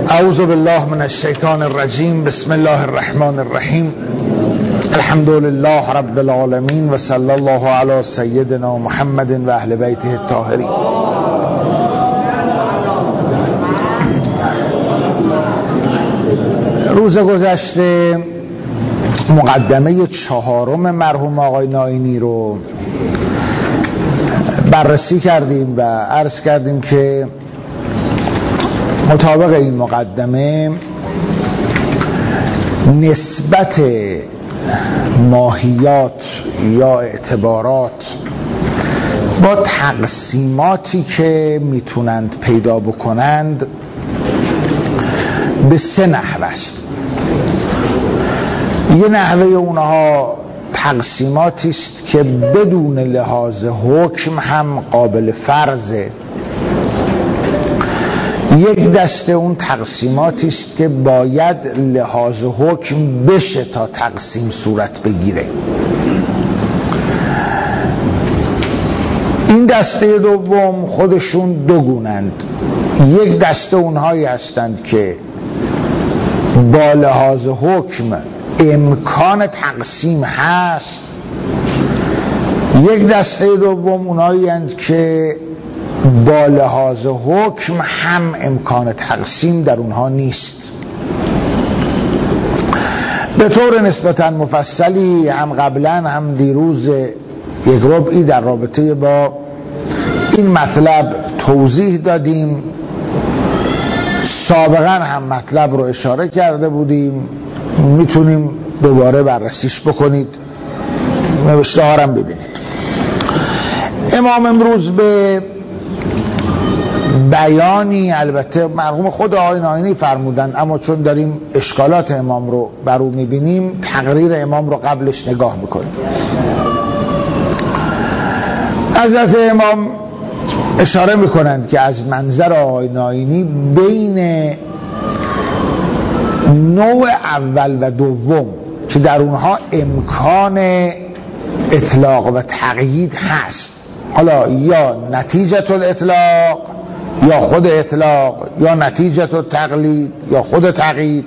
اعوذ بالله من الشیطان الرجیم. بسم الله الرحمن الرحیم. الحمد لله رب العالمین و صلی الله علی سیدنا محمد و اهل بیته الطاهرین. روز گذشته مقدمه 4 مرحوم آقای ناینی رو بررسی کردیم و عرض کردیم که مطابق این مقدمه نسبت ماهیات یا اعتبارات با تقسیماتی که میتونند پیدا بکنند به 3 نحوه است. یه نحوه اونها تقسیماتی است که بدون لحاظ حکم هم قابل فرضه. یک دسته اون تقسیماتی است که باید لحاظ حکم بشه تا تقسیم صورت بگیره. این دسته دوم خودشون 2 گونند. یک دسته اونهایی هستند که با لحاظ حکم امکان تقسیم هست. یک دسته دوم اونهایی هستند که با لحاظ حکم هم امکان تقسیم در اونها نیست. به طور نسبتا مفصلی هم قبلا هم دیروز یک ربعی در رابطه با این مطلب توضیح دادیم. سابقا هم مطلب رو اشاره کرده بودیم، میتونیم دوباره بررسیش بکنید، نوشته ها رو ببینید. امام امروز به بیانی، البته مرحوم خود آقای ناینی فرمودن، اما چون داریم اشکالات امام رو بر او میبینیم تقریر امام رو قبلش نگاه میکنیم. حضرت امام اشاره میکنند که از منظر آقای ناینی بین نوع اول و دوم که در اونها امکان اطلاق و تقیید هست، حالا یا نتیجه الاطلاق یا خود اطلاق یا نتیجه التقلید یا خود تقیید،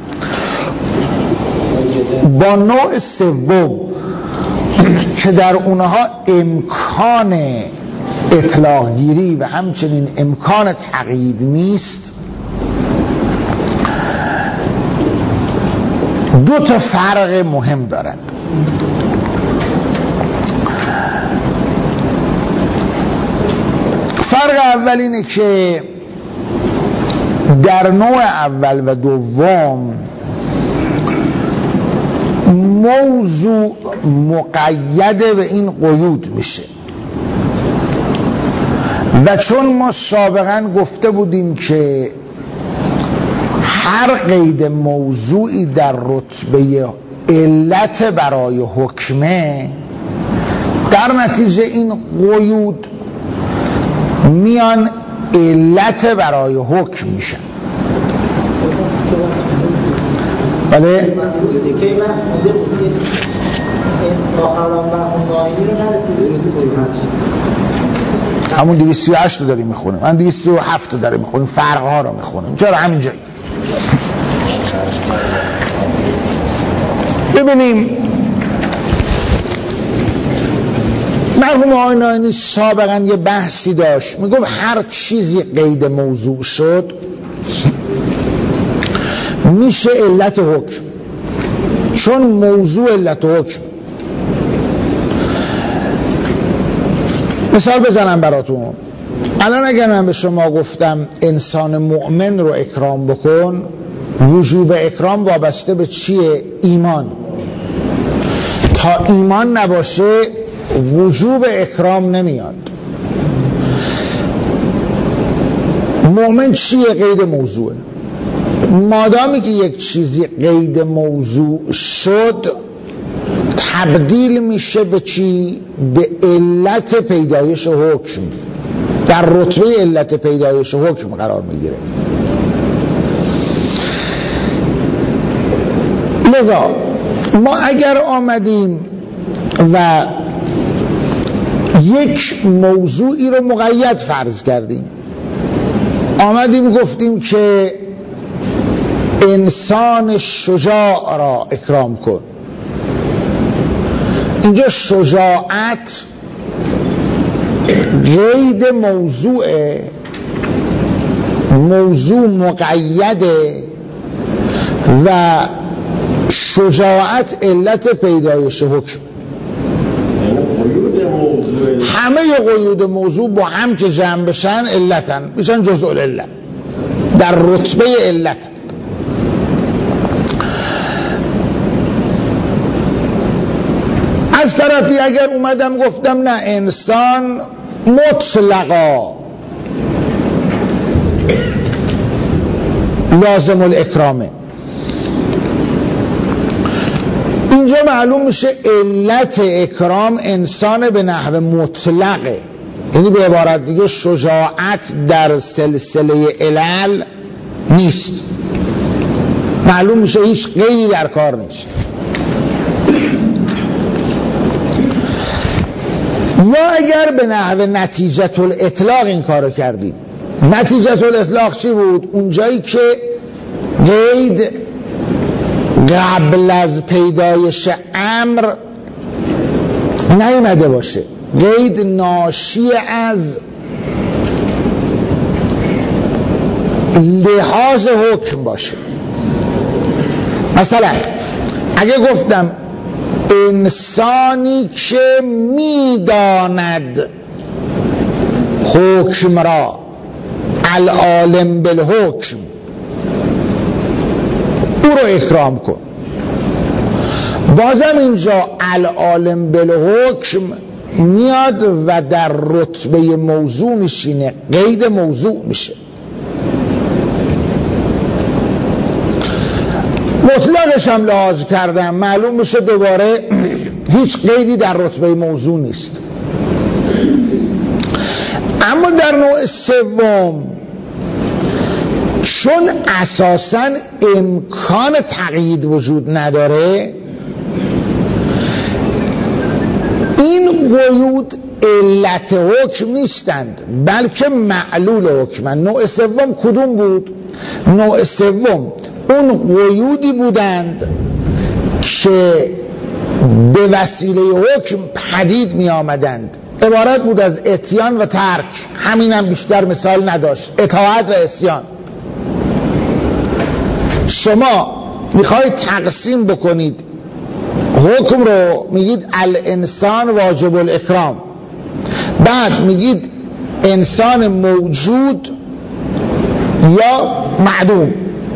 با نوع سوم که در اونها امکان اطلاق گیری و همچنین امکان تقیید نیست، 2 تا فرق مهم دارند. فرق اول اینه که در نوع اول و دوم موضوع مقید به این قیود میشه و چون ما سابقا گفته بودیم که هر قید موضوعی در رتبه علت برای حکمه، در نتیجه این قیود میان علت برای حکم میشن. بله؟ همون 238 رو داریم میخونیم، من 207 رو داریم میخونیم، فرقها رو میخونیم. چرا همینجایی؟ ببینیم مرحوم آقای ناینی سابقا یه بحثی داشت، میگفت هر چیزی قید موضوع شد میشه علت حکم، چون موضوع علت حکم. مثال بزنم براتون. الان اگر من به شما گفتم انسان مؤمن رو اکرام بکن، وجوب اکرام وابسته به چیه؟ ایمان. تا ایمان نباشه وجوب اکرام نمیاد. مؤمن چیه؟ قید موضوعه. مادامی که یک چیزی قید موضوع شد تبدیل میشه به چی؟ به علت پیدایش حکم، در رتبه علت پیدایش حکم قرار میگیره. لذا ما اگر آمدیم و یک موضوعی رو مقید فرض کردیم، آمدیم گفتیم که انسان شجاع را اکرام کن. اینجا شجاعت قید موضوع مقیده و شجاعت علت پیدایش حکم. همه قیود موضوع با هم که جمع بشن علتن، بشن جزء العلت، در رتبه علتن. از طرفی اگر اومدم گفتم نه، انسان مطلقا لازم الاکرامه، اینجا معلوم میشه علت اکرام انسان به نحو مطلقه، یعنی به عبارت دیگه شجاعت در سلسله علل نیست. معلوم میشه هیچ قیدی در کار نیست. یا اگر به نحو نتیجه الاطلاق این کارو کردیم، نتیجه الاطلاق چی بود؟ اونجایی که قید قبل از پیدایش امر نیامده باشه، قید ناشی از لحاظ حکم باشه. مثلا اگه گفتم انسانی که میداند حکم را، العالم بالحکم، او رو اکرام کن، بازم اینجا العالم بالحکم میاد و در رتبه موضوع میشینه، قید موضوع میشه. مطلقش هم لحاظ کردم، معلوم میشه دوباره هیچ قیدی در رتبه موضوع نیست. اما در نوع سوم چون اساساً امکان تقیید وجود نداره، این قیود علت حکم نیستند بلکه معلول حکمند. نوع سوم کدوم بود؟ نوع سوم اون قیودی بودند که به وسیله حکم پدید می آمدند، عبارت بود از اتیان و ترک، همینم بیشتر مثال نداشت، اطاعت و اسیان. شما میخواید تقسیم بکنید حکم رو، میگید الانسان واجب الاکرام، بعد میگید انسان موجود یا معدوم،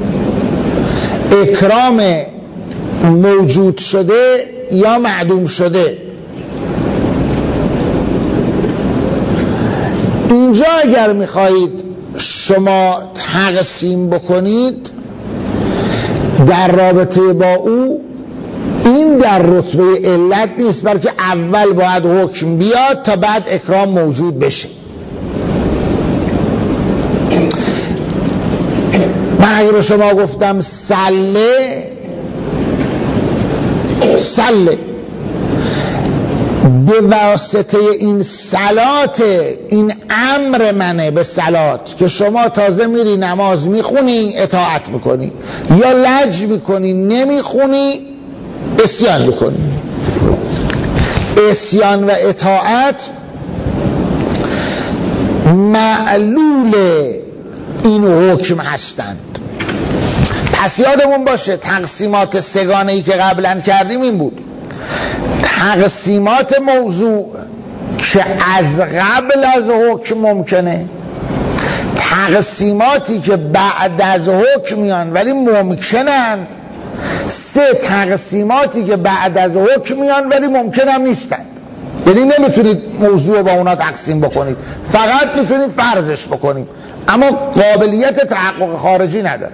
اکرام موجود شده یا معدوم شده. اینجا اگر میخواهید شما تقسیم بکنید در رابطه با او، این در رتبه علت نیست بلکه اول باید حکم بیاد تا بعد اکرام موجود بشه. من اگه به شما گفتم سله به واسطه این صلات، این امر منه به صلات که شما تازه میری نماز میخونی اطاعت میکنی، یا لج میکنی نمیخونی اسیان میکنی. اسیان و اطاعت معلول این حکم هستند. پس یادمون باشه تقسیمات سگانه ای که قبلا کردیم این بود: تقسیمات موضوع که از قبل از حکم ممکنه، تقسیماتی که بعد از حکم میان ولی ممکنند، تقسیماتی که بعد از حکم میان ولی ممکن هم نیستند. یعنی نمیتونید موضوع با اونا تقسیم بکنید، فقط میتونید فرضش بکنید اما قابلیت تحقق خارجی نداره.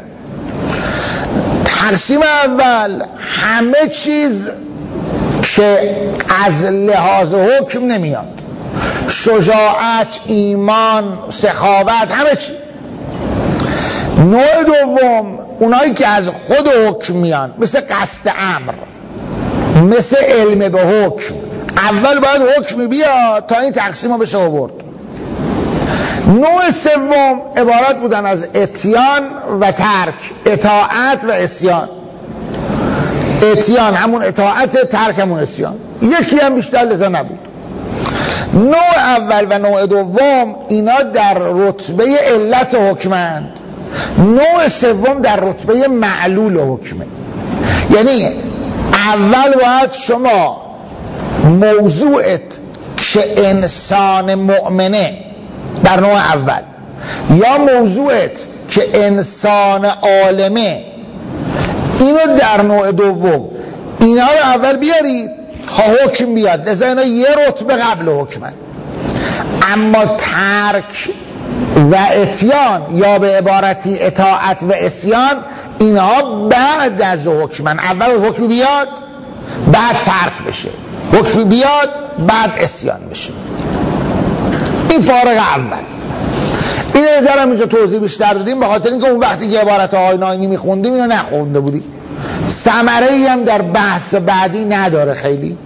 تقسیم اول همه چیز که از لحاظ حکم نمیاد، شجاعت، ایمان، سخاوت، همه چی. نوع دوم اونایی که از خود حکم میان، مثل قصد امر، مثل علم به حکم. اول باید حکم بیاد تا این تقسیم رو بشه آورد. نوع سوم عبارت بودن از اتیان و ترک، اطاعت و عصیان. اتیان همون اطاعت، ترک همون عصیان، یکی هم بیشتر لذا نبود. نوع اول و نوع دوم اینا در رتبه علت حکمند، نوع سوم در رتبه معلول حکمه. یعنی اول باید شما موضوعت که انسان مؤمنه در نوع اول، یا موضوعت که انسان عالمه، اینو در نوع دوم اینا رو اول بیارید تا حکم بیاد. لذا اینا یه رتبه قبل حکمن. اما ترک و اتیان یا به عبارتی اطاعت و عصیان اینها بعد از حکمن. اول حکم بیاد بعد ترک بشه، حکم بیاد بعد عصیان بشه. این فارق اول. این نظرم اینجا توضیح بیشتر دادیم به خاطر اینکه اون وقتی که عبارت آقای ناینی میخوندیم اینو نخونده بودیم. ثمره ای هم در بحث بعدی نداره خیلی.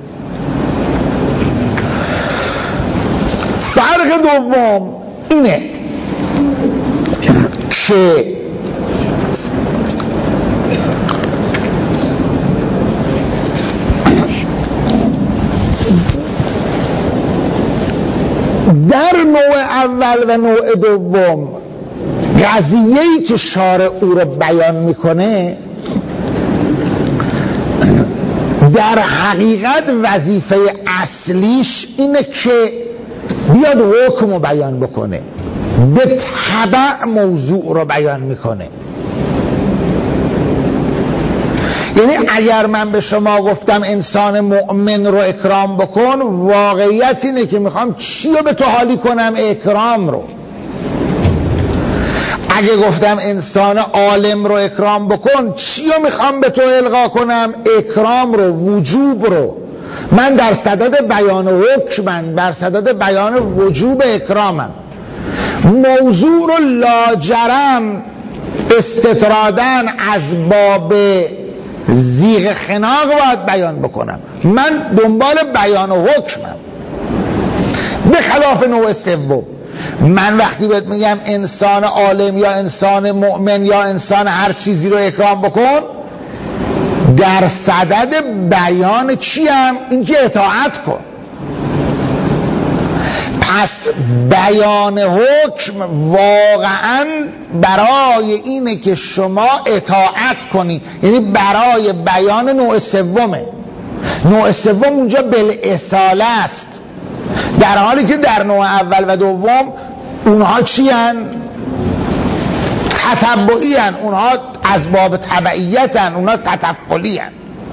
فرق دوم اینه که در نوع اول و نوع دوم قضیه‌ای که شارع او رو بیان میکنه در حقیقت وظیفه اصلیش اینه که بیاد حکم رو بیان بکنه، به تبع موضوع رو بیان میکنه. یعنی اگر من به شما گفتم انسان مؤمن رو اکرام بکن، واقعیت اینه که میخوام چی رو به تو حالی کنم؟ اکرام رو. اگه گفتم انسان عالم رو اکرام بکن، چی رو میخوام به تو القا کنم؟ اکرام رو، وجوب رو. من در صدد بیان حکمم، در صدد بیان وجوب اکرامم. موضوع رو لاجرم استطرادن از باب زیغ خناق باید بیان بکنم. من دنبال بیان حکمم. به خلاف نوع سوم، من وقتی بهت میگم انسان عالم یا انسان مؤمن یا انسان هر چیزی رو اکرام بکن، در صدد بیان چیم؟ اینکه اطاعت کن. پس بیان حکم واقعا برای اینه که شما اطاعت کنی، یعنی برای بیان نوع سومه. نوع سوم اونجا بالاصاله است، در حالی که در نوع اول و دوم اونها چی هن؟ تتبعی هن، اونها از باب تبعیت هن، اونها تطفلی هن.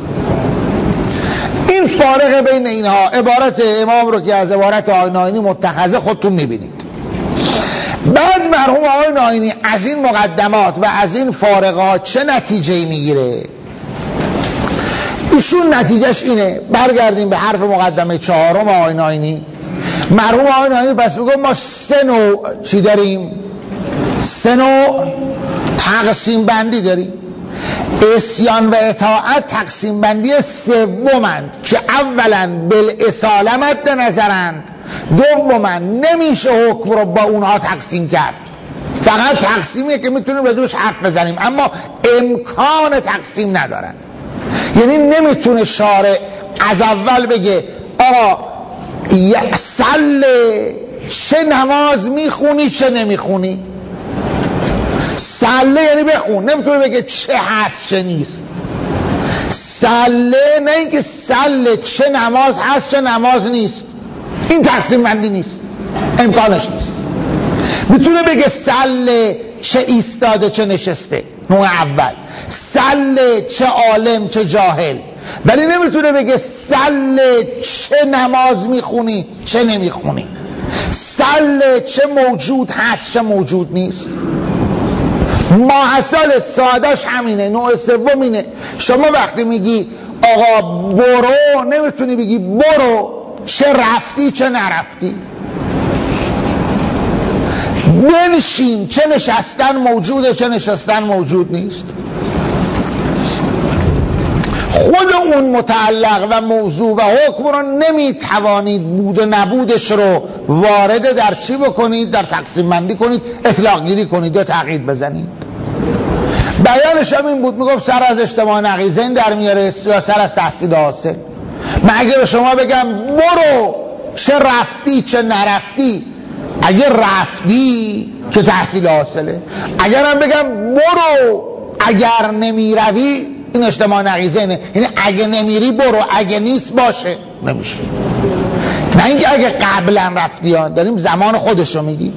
این فارق بین اینها. عبارت امام رو که از عبارت آقای ناینی متخذه خودتون میبینید. بعد مرحوم آقای ناینی از این مقدمات و از این فارقات چه نتیجه‌ای میگیره؟ ایشون نتیجهش اینه، برگردیم به حرف مقدمه چهارم آقای ناینی. مرحوم آقای ناینی پس میگه ما سه نوع چی داریم؟ سه نوع تقسیم بندی داریم. عصیان و اطاعت تقسیم بندی سومند که اولا بالاصاله مد نظرند، دوما نمیشه حکم رو با اونها تقسیم کرد. فقط تقسیمیه که میتونیم بدونش حرف بزنیم، اما امکان تقسیم ندارن. یعنی نمیتونه شارع از اول بگه آقا صله چه نماز میخونی چه نمیخونی. صله یعنی بخون، نمیتونه بگه چه هست چه نیست. صله نه اینکه صله چه نماز هست چه نماز نیست. این تقسیم بندی نیست، امکانش نیست. میتونه بگه صله چه ایستاده چه نشسته، نوع اول. صله چه عالم چه جاهل. ولی نمیتونه بگه صله چه نماز میخونی چه نمیخونی، صله چه موجود هست چه موجود نیست. ماحصل سادش همینه. نوع سوم اینه، شما وقتی میگی آقا برو، نمیتونی بگی برو چه رفتی چه نرفتی. بنشین چه نشستن موجوده چه نشستن موجود نیست. خود اون متعلق و موضوع و حکم رو نمیتوانید بود و نبودش رو وارد در چی بکنید؟ در تقسیم بندی کنید، اطلاق گیری کنید یا تقیید بزنید. بیانش هم این بود، میگفت سر از اجتماع نقیضین در میاره یا سر از تحصیل حاصل. من اگه به شما بگم برو چه رفتی چه نرفتی، اگه رفتی که تحصیل حاصله، اگرم بگم برو اگر نمیروی این اجتماع نقیضینه، یعنی اگه نمیری برو، اگه نیست باشه، نمیشه. نه اینکه اگه قبلا رفتی ها، داریم زمان خودشو میگی.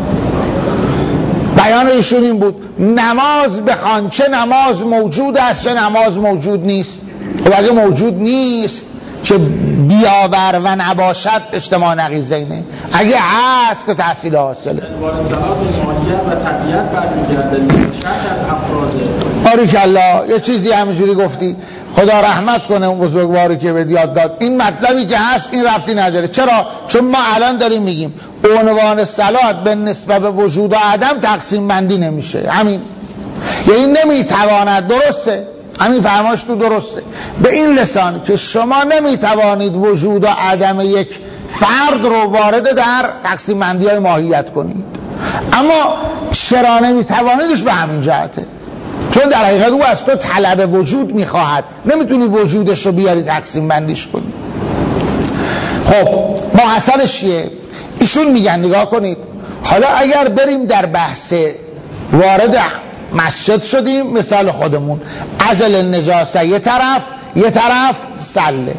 بیان ایشون این بود نماز بخوان، چه نماز موجود است چه نماز موجود نیست. خب اگه موجود نیست که بیاور و نباشد اجتماع نقیضینه، اگه هست که تحصیل حاصله. صلات ماهیت و طبیعت برمیگرده، شرط از افراد. باریکالله، یه چیزی همینجوری گفتی، خدا رحمت کنه اون بزرگواری که به یاد داد. این مطلبی که هست این ربطی نداره. چرا؟ چون ما الان داریم میگیم عنوان صلات به نسبت به وجود و عدم تقسیم بندی نمیشه. همین، یعنی نمیتواند، درسته، همین فرماش تو درسته، به این لسان که شما نمیتوانید وجود و عدم یک فرد رو وارد در تقسیم بندی های ماهیت کنید. اما چرا نمیتوانیدش؟ به همین جهته، چون در حقیقت او از تو طلب وجود میخواهد، نمیتونی وجودش رو بیاری تقسیم بندیش کنی. خب محصلش چیه؟ ایشون میگن نگاه کنید، حالا اگر بریم در بحث وارد مسجد شدیم، مثال خودمون عزل نجاسه یه طرف سله.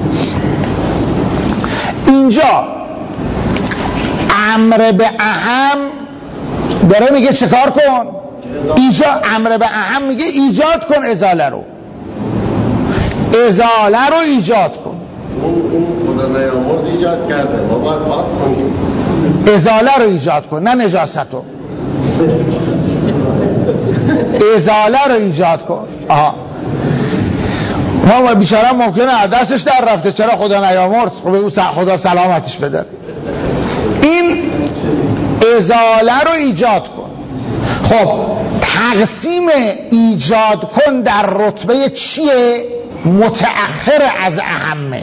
اینجا امر به اهم داره میگه چه کار کن؟ اینجا امر به اهم میگه ایجاد کن ازاله رو ایجاد کن. خدا نیامرد ایجاد کرده، ما باید پاک کنیم. ازاله رو ایجاد کن، نه نجاستو. ازاله رو ایجاد کن. ما بیچاره ممکنه دستش در رفته، چرا خدا نیامرد؟ خدا سلامتش بده. این ازاله رو ایجاد کن. خب تقسیم ایجاد کن در رتبه چیه؟ متأخر از اهمه.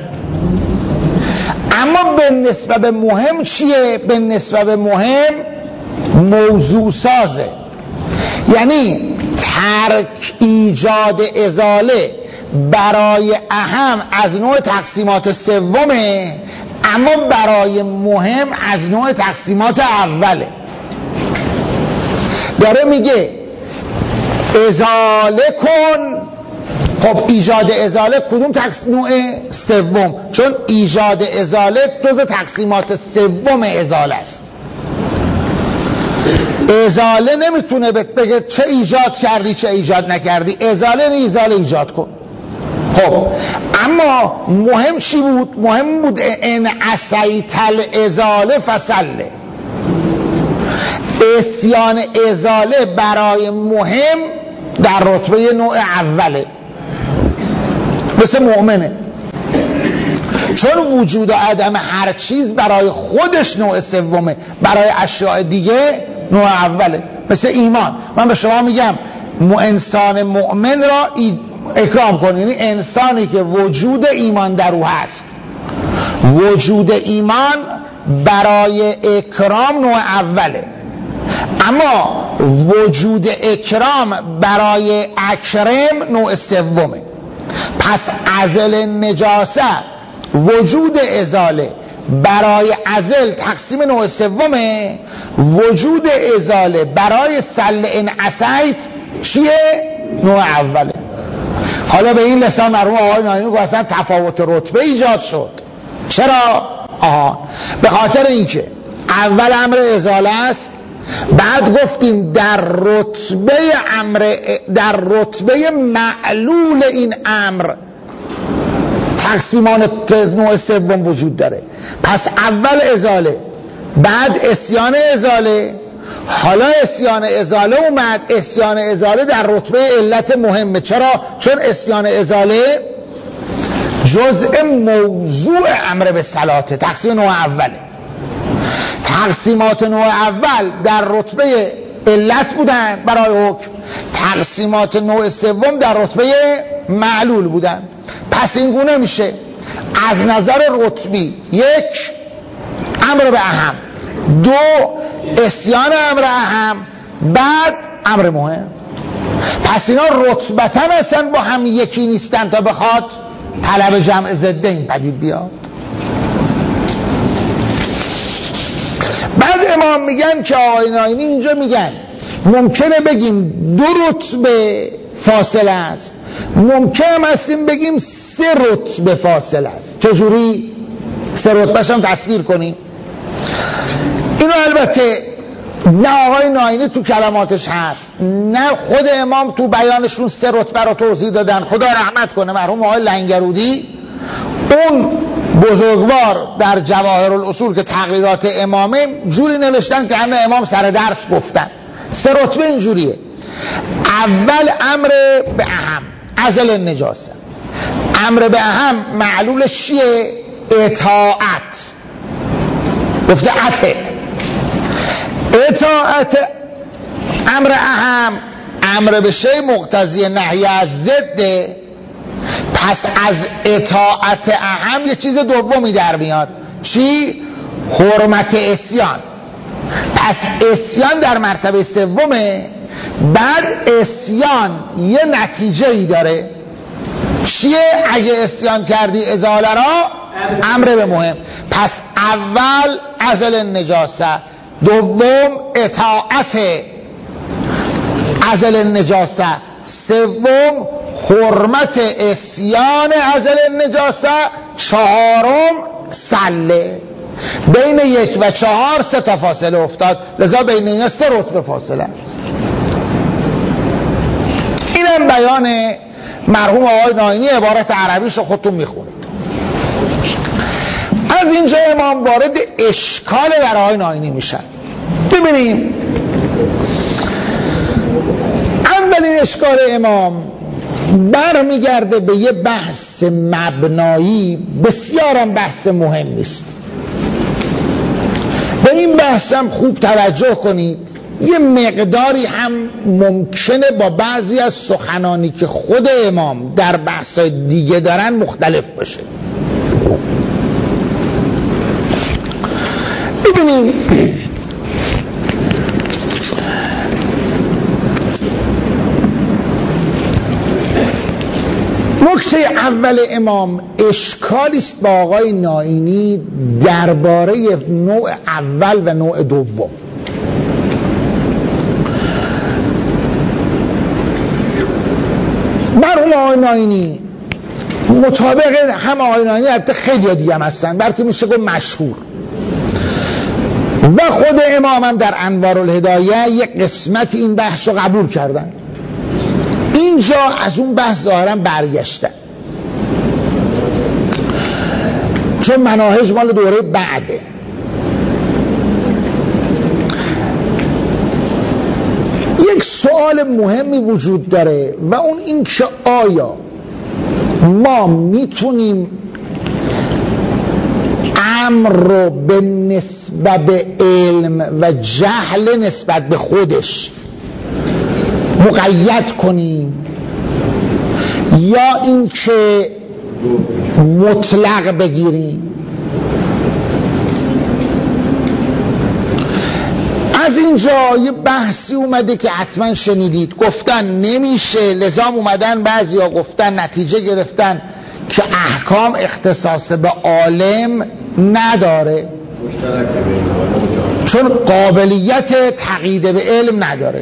اما به نسبت به مهم چیه؟ به نسبت به مهم موضوع سازه. یعنی ترک ایجاد ازاله برای اهم از نوع تقسیمات سومه، اما برای مهم از نوع تقسیمات اوله. داره میگه ازاله کن. خب ایجاد ازاله کدوم نوع؟ سوم، چون ایجاد ازاله جزء تقسیمات سوم ازاله است. ازاله نمیتونه بگه چه ایجاد کردی چه ایجاد نکردی، ازاله ایجاد کن. خب اما مهم چی بود؟ مهم بود ان عصیت الازاله فسله. عصیان ازاله برای مهم در رتبه نوع اوله، مثل مؤمنه، چون وجود و عدم هر چیز برای خودش نوع سومه، برای اشیاء دیگه نوع اوله. مثل ایمان، من به شما میگم انسان مؤمن را اکرام کن، یعنی انسانی که وجود ایمان در او هست. وجود ایمان برای اکرام نوع اوله، اما وجود اکرام برای اکرم نوع سومه. پس عزل نجاسه، وجود ازاله برای عزل تقسیم نوع سومه، وجود ازاله برای سل ان عصیت چیه؟ نوع اوله. حالا به این لسان مرحوم آقای نایمی که اصلا تفاوت رتبه ایجاد شد. چرا؟ به خاطر اینکه اول امر ازاله است، بعد گفتیم در رتبه معلول این امر تقسیمات نوع سوم وجود داره. پس اول ازاله، بعد عصیان ازاله، حالا عصیان ازاله اومد. عصیان ازاله در رتبه علت مهمه. چرا؟ چون عصیان ازاله جزء موضوع امر به صلاته، تقسیم نوع اوله. تقسیمات نوع اول در رتبه علت بودن برای حکم، تقسیمات نوع سوم در رتبه معلول بودن. پس این گونه میشه از نظر رتبی: یک، امر به اهم; دو، عصیان امر اهم; بعد امر مهم. پس اینا رتبتا اصلا با هم یکی نیستن تا بخواد طلب جمع ضده این پدید بیاد. بعد امام میگن که آقای ناینی اینجا میگن ممکنه بگیم 2 رتبه فاصله است، ممکنه هستیم بگیم 3 رتبه فاصله است. چجوری؟ 3 رتبهش هم تصویر کنیم. اینو البته نه آقای ناینی تو کلماتش هست، نه خود امام تو بیانشون 3 رتبه رو توضیح دادن. خدا رحمت کنه مرحوم آقای لنگرودی، اون بزرگوار در جواهر الاصول که تقریرات امامه جوری نوشتن که همه امام سر درس گفتن. 3 رتبه اینجوریه: اول امر به اهم، ازل النجاسه. امر به اهم معلولش چیه؟ اطاعت. گفته اطاعت امر اهم، امر به شی مقتضی نهی از ضده. پس از اطاعت اهم یه چیز دومی در میاد. چی؟ حرمت عصیان. پس عصیان در مرتبه سومه. بعد عصیان یه نتیجه ای داره. چیه؟ اگه عصیان کردی ازاله را امر به مهم. پس اول ازل النجاسه، دوم اطاعت ازل النجاسه، سوم حرمت عصیان ازل النجاسه، چهارم سله. بین 1 و 4 3 تا فاصله افتاد، لذا بین اینا 3 رتبه فاصله است. اینم بیان مرحوم آقای ناینی، عبارت عربیشو خودتون میخونید. از اینجا امام وارد اشکال برای آقای ناینی میشن. ببینیم اولین اشکال امام برمیگرده به یه بحث مبنایی، بسیارم بحث مهمی است. به این بحث هم خوب توجه کنید. یه مقداری هم ممکنه با بعضی از سخنانی که خود امام در بحث‌های دیگه دارن مختلف باشه. ببینید نکته اول امام اشکالی است با آقای ناینی درباره نوع اول و نوع دوم. مرحوم آقای ناینی مطابق هم آقای ناینی البته خیلی دیگه هم هستن، برای میشه گفت مشهور، و خود امام هم در انوار الهدایه یک قسمت این بحث رو قبول کردن. اینجا از اون بحث ظاهرا برگشتن، چون مناهج مال دوره بعده. یک سوال مهمی وجود داره و اون این که آیا ما میتونیم امر رو به نسبت به علم و جهل نسبت به خودش مقید کنیم، یا این که مطلق بگیریم؟ از اینجا یه بحثی اومده که حتما شنیدید، گفتن نمیشه، لذا اومدن بعضی ها گفتن نتیجه گرفتن که احکام اختصاص به عالم نداره، چون قابلیت تقیید به علم نداره.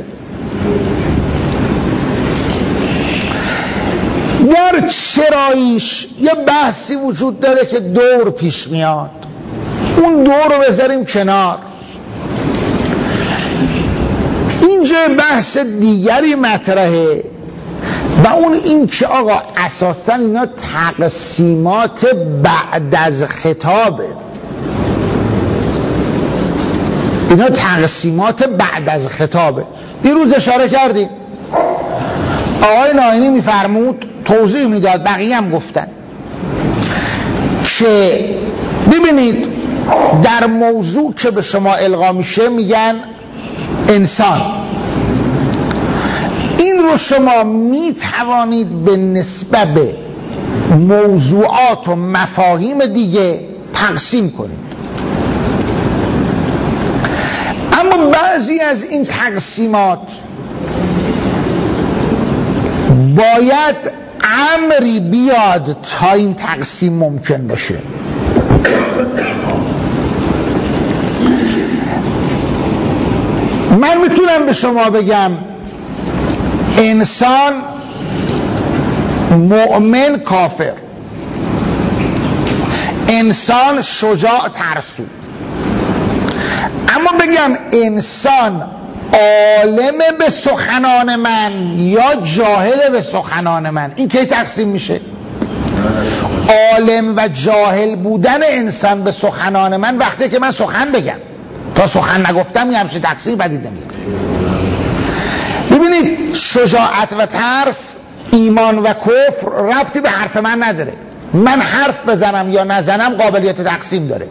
در چراییش یه بحثی وجود داره که دور پیش میاد، اون دور رو بذاریم کنار. اینجا بحث دیگری مطرحه و اون این که آقا اساسا اینا تقسیمات بعد از خطابه. اینا تقسیمات بعد از خطابه. دیروز اشاره کردیم آقای ناینی میفرمود، توضیح میداد، بقیه هم گفتن که ببینید در موضوع که به شما القا میشه میگن انسان، این این رو شما می توانید به نسبت به موضوعات و مفاهیم دیگه تقسیم کنید. اما بعضی از این تقسیمات باید امری بیاد تا این تقسیم ممکن باشه. من میتونم به شما بگم انسان مؤمن کافر، انسان شجاع ترسو، اما بگم انسان عالم به سخنان من یا جاهل به سخنان من، این کی تقسیم میشه؟ عالم و جاهل بودن انسان به سخنان من وقتی که من سخن بگم، تا سخن نگفتم یه همچین تقسیم بدید نمیاد. ببینید شجاعت و ترس، ایمان و کفر ربطی به حرف من نداره. من حرف بزنم یا نزنم قابلیت تقسیم داره.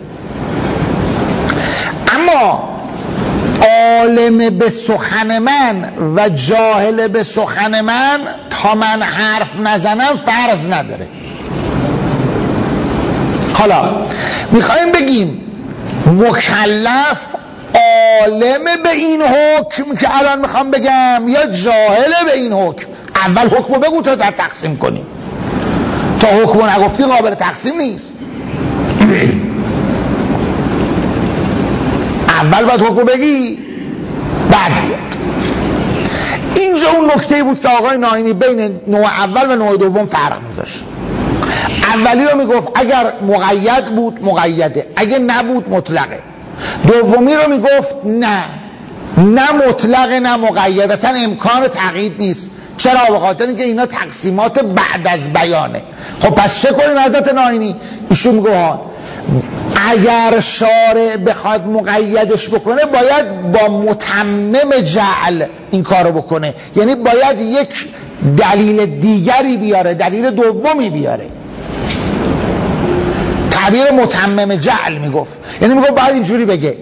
اما عالم به سخن من و جاهل به سخن من تا من حرف نزنم فرض نداره. حالا میخوایم بگیم مکلف عالم به این حکم که الان میخوام بگم یا جاهل به این حکم؟ اول حکمو بگو تا در تقسیم کنیم. تا حکمو نگفتی قابل تقسیم نیست. اول باید حکمو بگی بعد بیاد. اینجا اون نکته بود که آقای ناینی بین نوع اول و نوع دوم فرق میذاشت. اولی رو میگفت اگر مقید بود مقیده، اگه نبود مطلقه. دومی رو میگفت نه مطلق نه مقید، اصلا امکان تقیید نیست. چرا؟ به خاطر اینکه اینا تقسیمات بعد از بیانه. خب پس چه کنیم حضرت ناینی؟ ایشون میگه اگر شارع بخواد مقیدش بکنه باید با متمم جعل این کارو بکنه، یعنی باید یک دلیل دیگری بیاره، دلیل دومی بیاره. تعبیر متمم جعل میگفت، یعنی میگفت باید اینجوری بگه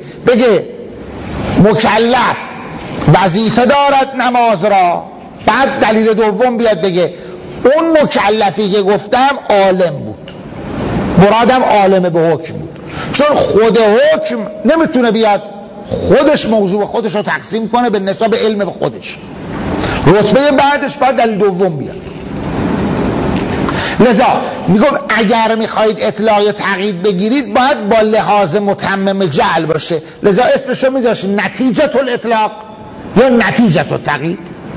مکلف وظیفه دارد نماز را، بعد دلیل دوم بیاد بگه اون مکلفی که گفتم عالم بود، مرادم عالم به حکم بود. چون خود حکم نمیتونه بیاد خودش موضوع خودش رو تقسیم کنه به نسبت علم به خودش، رتبه بعدش باید دلیل دوم بیاد. لذا میگم اگر میخواید اطلاع یا تقیید بگیرید باید با لحاظ متمم جعل باشه. لذا اسمشو میذاشت نتیجه الاطلاق یا نتیجه التقیید.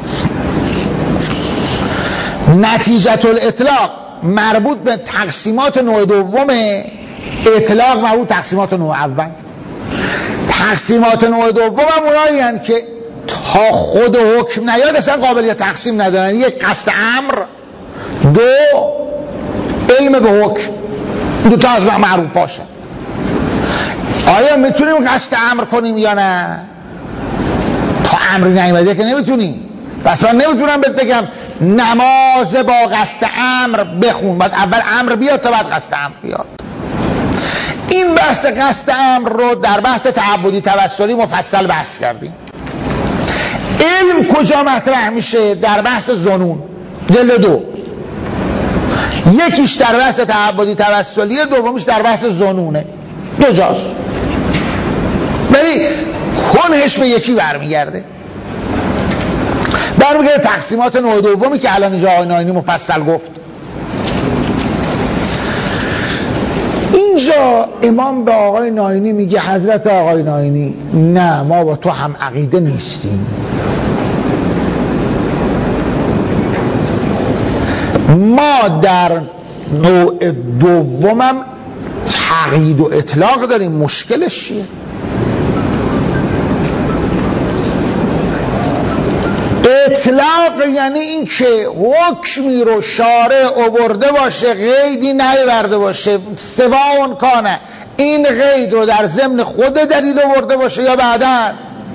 نتیجه الاطلاق مربوط به تقسیمات نوع دوم، اطلاق مربوط تقسیمات نوع اول. تقسیمات نوع دوم هم اونایی هستند که تا خود حکم نیاد اصلا قابلیت تقسیم ندارن. یک قصد امر، دو علم به حکم، دو تا از معروف هاشن. آیا میتونیم قصد امر کنیم یا نه؟ تا امری نیامده که نمیتونیم. پس من نمیتونم بهت بگم نماز با قصد امر بخون، باید اول امر بیاد تا بعد قصد امر بیاد. این بحث قصد امر رو در بحث تعبدی توسلی مفصل بحث کردیم. علم کجا مطرح میشه؟ در بحث ظنون دل دو، یکیش در بحث تعبدی توسلیه، دومیش در بحث ظنونه. دو جاست، ولی کنهش به یکی برمیگرده تقسیمات نوع دومی که الان اینجا آقای ناینی مفصل گفت. اینجا امام به آقای ناینی میگه حضرت آقای ناینی نه، ما با تو هم عقیده نیستیم. ما در نوع دومم تقیید و اطلاق داریم. مشکلش چیه؟ اطلاق یعنی این که حکمی رو شارع آورده باشه قیدی نیاورده باشه، سواء کانه این قید رو در ضمن خود دلیل آورده باشه یا بعداً.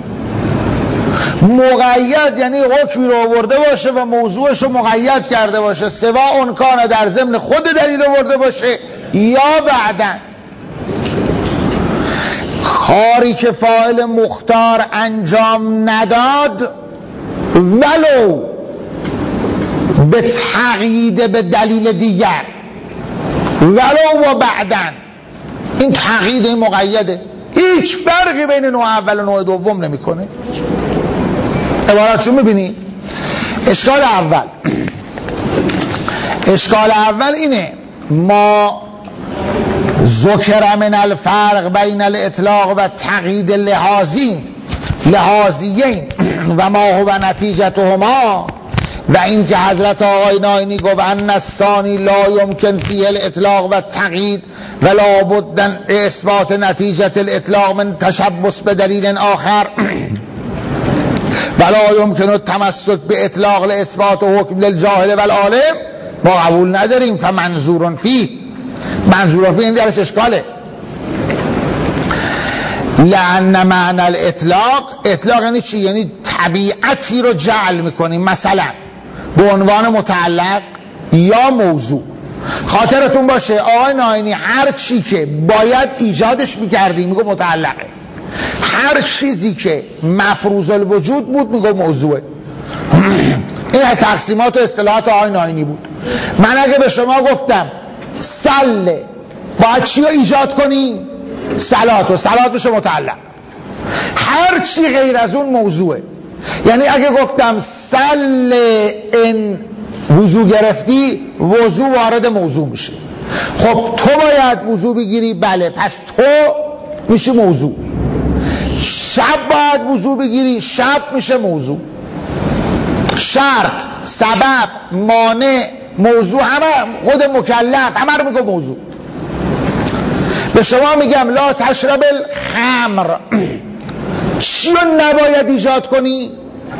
مقید یعنی حکمی رو آورده باشه و موضوعش رو مقید کرده باشه، سواء کانه در ضمن خود دلیل آورده باشه یا بعداً. کاری که فاعل مختار انجام نداد ولو به تقیید به دلیل دیگر ولو و بعدن، این تقیید مقیده، هیچ فرقی بین نوع اول و نوع دوم نمیکنه. عبارتشو میبینی؟ اشکال اول اینه ما ذکر من الفرق بین الاطلاق و تقیید لحاظین و ما هو نتیجتهما، و این که حضرت آقای ناینی گفت ان الثانی لا یمکن فیه الاطلاق و تقیید و لا بد اثبات نتیجه الاطلاق من تشبث به دلیل آخر ولا یمکن التمسک به اطلاق لاثبات حکم للجاهل والعالم، ما قبول نداریم. فمنظور فیه این درش اشکاله. لأن معنی اطلاق یعنی چی؟ یعنی طبیعتی رو جعل میکنیم، مثلا به عنوان متعلق یا موضوع. خاطرتون باشه آقای ناینی هر چی که باید ایجادش میکردیم میگو متعلقه، هر چیزی که مفروض الوجود بود میگو موضوعه. این از تقسیمات و اصطلاحات آقای ناینی بود. من اگه به شما گفتم سله، باید چی رو ایجاد کنی؟ صلات بشه متعلق، هر چی غیر از اون موضوعه. یعنی اگه گفتم سل ان وضو گرفتی، وضو وارد موضوع میشه. خب تو باید وضو بگیری، بله، پس تو میشه موضوع. شب باید وضو بگیری، شب میشه موضوع. شرط، سبب، مانع، موضوع، همه خود مکلف، همه رو میگه موضوع. به شما میگم لا تشرب الخمر، چی رو نباید ایجاد کنی؟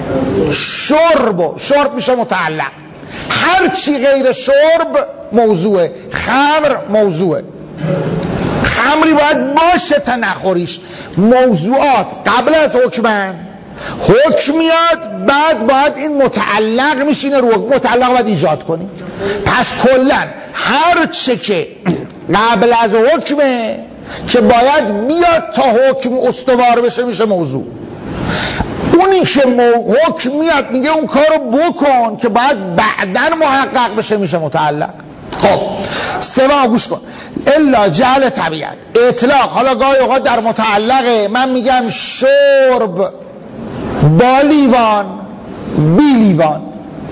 شرب میشه متعلق. هر چی غیر شرب موضوعه، خمر موضوعه. خمری باید باشه تا نخوریش. موضوعات قبل از حکمن، حکم میاد بعد باید این متعلق میشینه رو متعلق باید ایجاد کنی. پس کلن هر چه که قبل از حکمه که باید میاد تا حکم استوار بشه میشه موضوع. اونی که حکم میاد میگه اون کارو بکن که باید بعدن محقق بشه میشه متعلق. خب سوم گوش کن، الا جعل طبیعت اطلاق. حالا گاهی اوقات در متعلقه من میگم شرب با لیوان بی لیوان،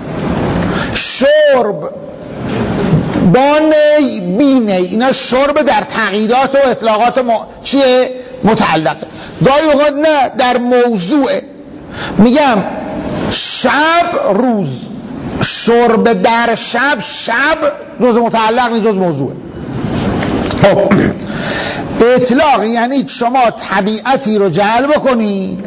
شرب با نی بی نی، اینا شرب در تغییرات و اطلاقات چیه؟ متعلقه. گاهی اوقات نه در موضوعه، میگم شب روز، شرب در شب جز متعلق نیست، جز موضوعه. خب اطلاق یعنی شما طبیعتی رو جعل بکنید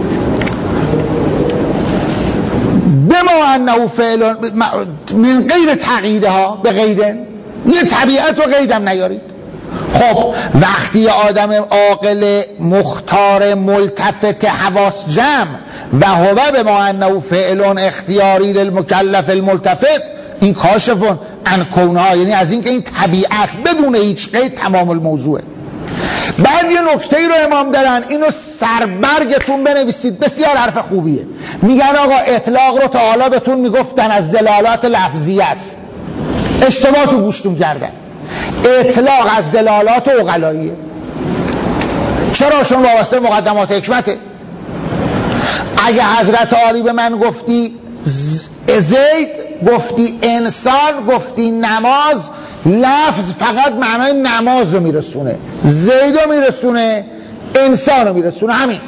بما انه فعل من غیر تقییدها به قیدن، یه طبیعت رو قیدم نیارید. خب وقتی آدم عاقل مختار ملتفت حواس جمع و هو بما انه فعل اختیاری للمکلف الملتفت، این کاشفون عن کونها، یعنی از اینکه این طبیعت بدون هیچ قید تمام الموضوعه. بعد یه نکته رو امام دارن، اینو سربرگتون بنویسید، بسیار حرف خوبیه. میگن آقا اطلاق رو تا حالا بهتون میگفتن از دلالات لفظی است، اشتباه تو گوشتون کردن. اطلاق از دلالات عقلاییه. چرا؟ چون وابسته مقدمات حکمته. اگه حضرت عالی به من گفتی زید، گفتی انسان، گفتی نماز، لفظ فقط معنای نماز رو میرسونه، زید رو میرسونه، انسان رو میرسونه. همین.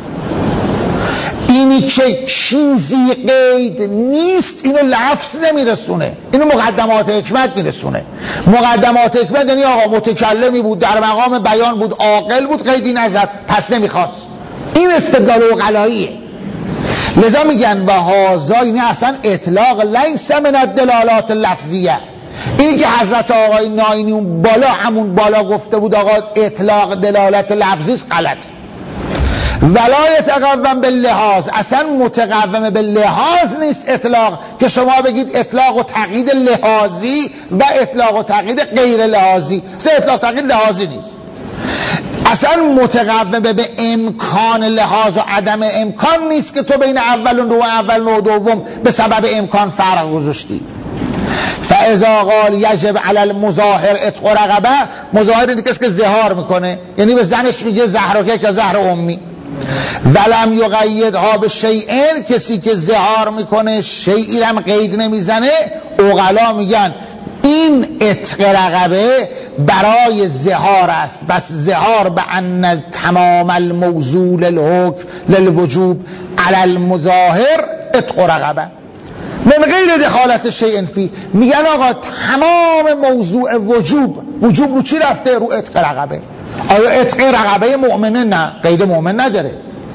اینی که چیزی قید نیست اینو لفظ نمیرسونه، اینو مقدمات حکمت میرسونه. مقدمات حکمت یعنی آقا متکلمی بود، در مقام بیان بود، عاقل بود، قیدی نزد، پس نمیخواست. این استدلال عقلاییه. لذا میگن و هذا، یعنی اصلا اطلاق لیس من الدلالات اللفظیه. اینی که حضرت آقای ناینی اون بالا همون بالا گفته بود آقا اطلاق دلالت لفظی است، غلط. ولا یتقوم باللحاظ، اصلا متقوم باللحاظ نیست اطلاق که شما بگید اطلاق و تقیید لحاظی و اطلاق و تقیید غیر لحاظی. اصلا اطلاق تقیید لحاظی نیست. اصلا متقومه به امکان لحاظ و عدم امکان نیست که تو بین اول و نوع اول و دوم به سبب امکان فرق گذاشتی. فاذا قال یجب علی المظاهر عتق رقبه، مظاهر اینه کسی که ظهار میکنه، یعنی به زنش میگه زهرک یا زهر امی. ولم یقیدها به شیئین، کسی که ظهار میکنه شیئی هم قید نمیزنه، عقلا میگن این عتق رقبه برای ظهار است، بس ظهار به ان تمام الموضوع للحکم للوجوب علی المظاهر عتق رقبه من غیر دخالت شیء فی. میگن آقا تمام موضوع وجوب رو چی رفته؟ رو عتق رقبه. آیا عتق رقبه مؤمنه؟ نه، قید مؤمن نداره.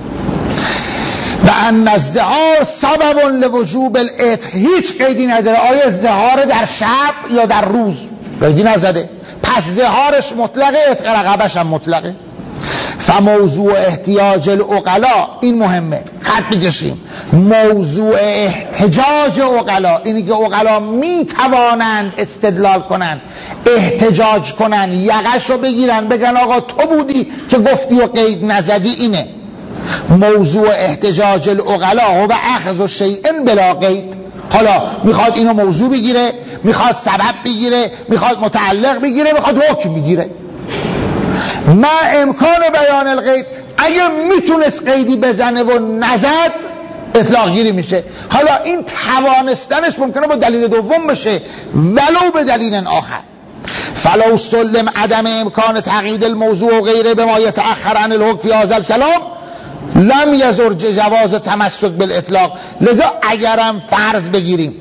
و ان الظهار سبب لوجوب العتق، هیچ قیدی نداره. آیا ظهار در شب یا در روز؟ قیدی نزده، پس ظهارش مطلقه، عتق رقبهش هم مطلقه. فموضوع احتیاج العقلا، این مهمه، خط بکشیم. موضوع احتجاج عقلا، اینی که عقلا می توانند استدلال کنند، احتجاج کنند، یقش رو بگیرن بگن آقا تو بودی که گفتی و قید نزدی. اینه موضوع احتجاج العقلا و اخذ شیء بلا قید. حالا میخواد اینو موضوع بگیره، میخواد سبب بگیره، میخواد متعلق بگیره، میخواد حکم بگیره. ما امکان بیان القید، اگه میتونست قیدی بزنه و نزد اطلاق گیری میشه. حالا این توانستنش ممکنه با دلیل دوم بشه ولو به دلیل آخر. فلو سلم عدم امکان تقیید الموضوع و غیره به ما یتأخر عن الحکم فی هذا الکلام لم یضر جواز تمسک بالاطلاق. لذا اگرم فرض بگیریم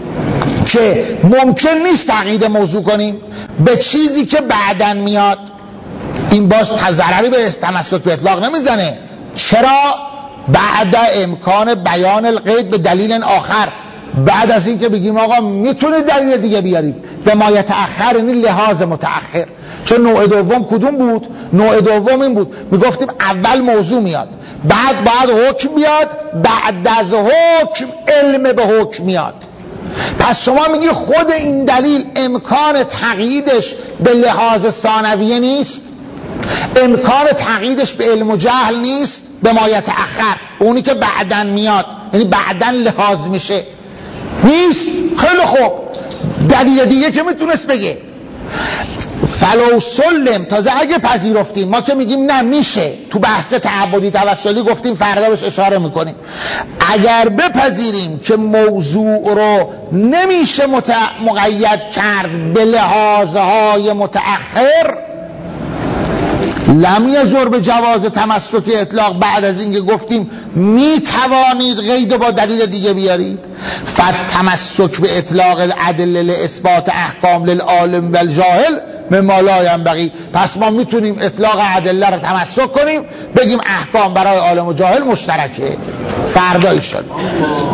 که ممکن نیست تقیید موضوع کنیم به چیزی که بعدن میاد، این باز ضرری به تمسک به اطلاق نمیزنه. چرا؟ بعد امکان بیان القید به دلیل آخر، بعد از این که بگیم آقا میتونه دلیل دیگه بیارید به ما یتأخر، این لحاظ متأخر. چون نوع دوم کدوم بود؟ نوع دوم این بود میگفتیم اول موضوع میاد، بعد حکم بیاد، بعد از حکم علم به حکم میاد. پس شما میگی خود این دلیل امکان تقییدش به لحاظ ثانویه نیست، امکان تقییدش به علم و جهل نیست، به ما یتأخر، اونی که بعدن میاد، یعنی بعدن لحاظ میشه نیست. خیلی خوب، دلیل دیگه که میتونست بگه فلو سلم، تازه اگه پذیرفتیم، ما که میگیم نه میشه، تو بحث تعبدی توسلی گفتیم، فردا بهش اشاره میکنیم. اگر بپذیریم که موضوع رو نمیشه مقید کرد به لحاظهای متأخر، لم یضر به جواز تمسک اطلاق، بعد از اینکه گفتیم می توانید قید با دلیل دیگه بیارید. فتمسک به اطلاق الادله لاثبات احکام للعالم والجاهل مما لا ینبغی. پس ما میتونیم اطلاق ادله رو تمسک کنیم، بگیم احکام برای عالم و جاهل مشترکه. فردا ایشالله.